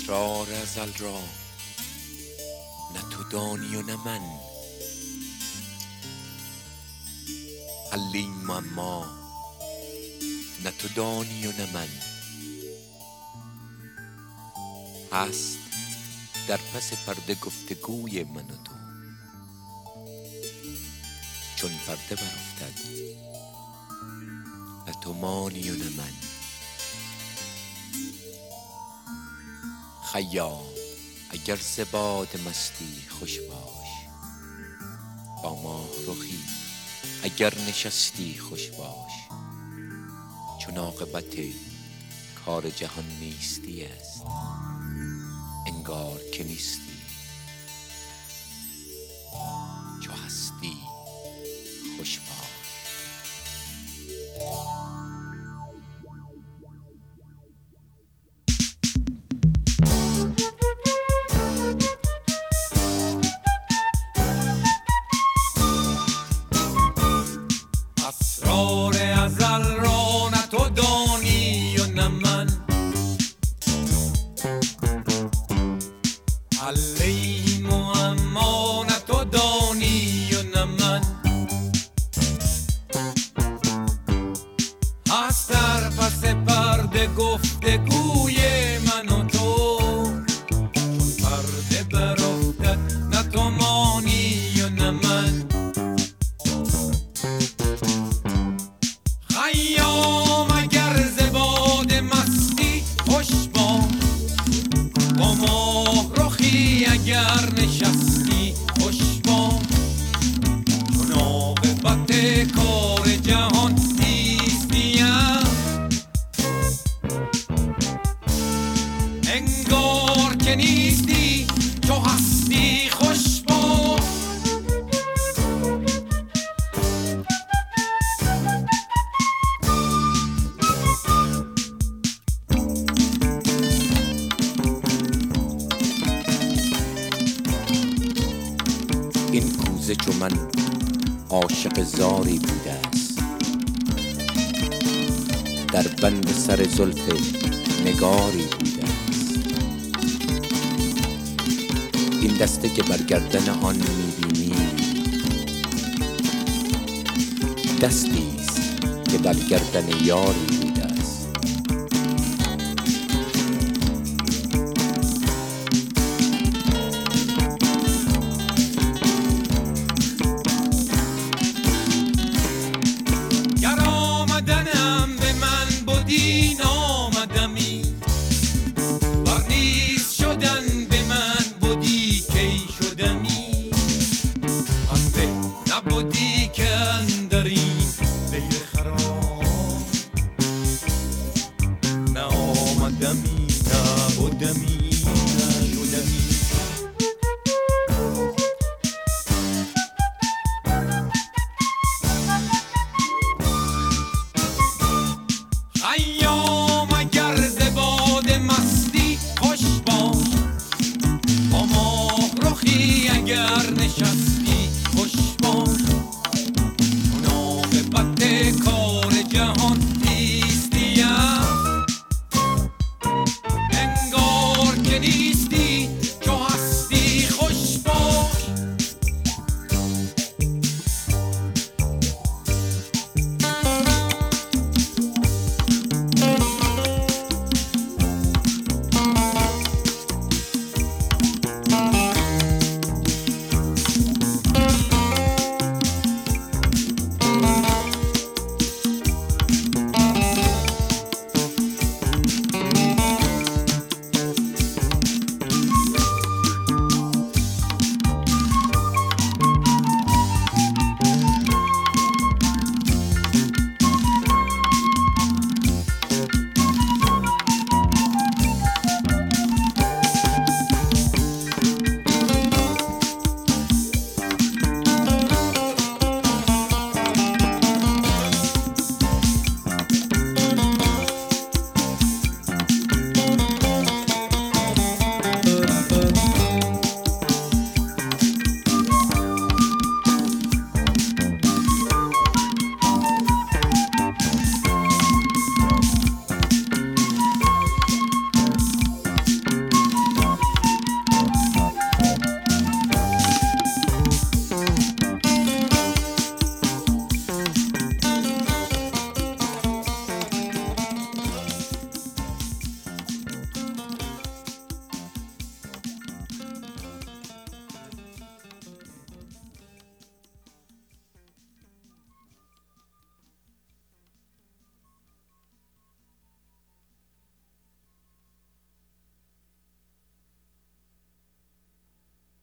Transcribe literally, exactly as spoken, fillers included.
اسرار ازل را نه تو دانی و نه من، حل این معما نه تو دانی و نه من. هست در پس پرده گفتگوی من و تو، چون پرده برافتد نه تو مانی و نه من. خیام اگر ز باد مستی خوش باش، با ماه رخی اگر نشستی خوش باش. چون عاقبت کار جهان نیستی است، انگار که نیستی. چو هستی خوش باش. اسرار ازل را نه تو دانی و نه من، حل این معما نه تو دانی و نه من. هست در پس پرده گفتگوی من و تو، چون پرده برافتد نه تو مانی و نه من. خیام اگر ز باد مستی خوش باش، با ماه رخی اگر نشستی خوش باش. چون عاقبت کار جهان نیستی است، انگار که نیستی. چو هستی خوش باش. این کوزه چو من عاشق زاری بوده است، در بند سر زلف نگاری بوده است. این دسته که بر گردن آن میبینی، دستی است که در گردن یاری بوده است. گر آمدنم به من بودی نامدمی، ور نیز شدن به من بودی کی شدمی. پس به نبودی که اندر این دیر خراب، نه آمدمی نه بودمی نه شدمی. خیام اگر ز باد مستی خوش باش، با ماه رخی اگر نشستی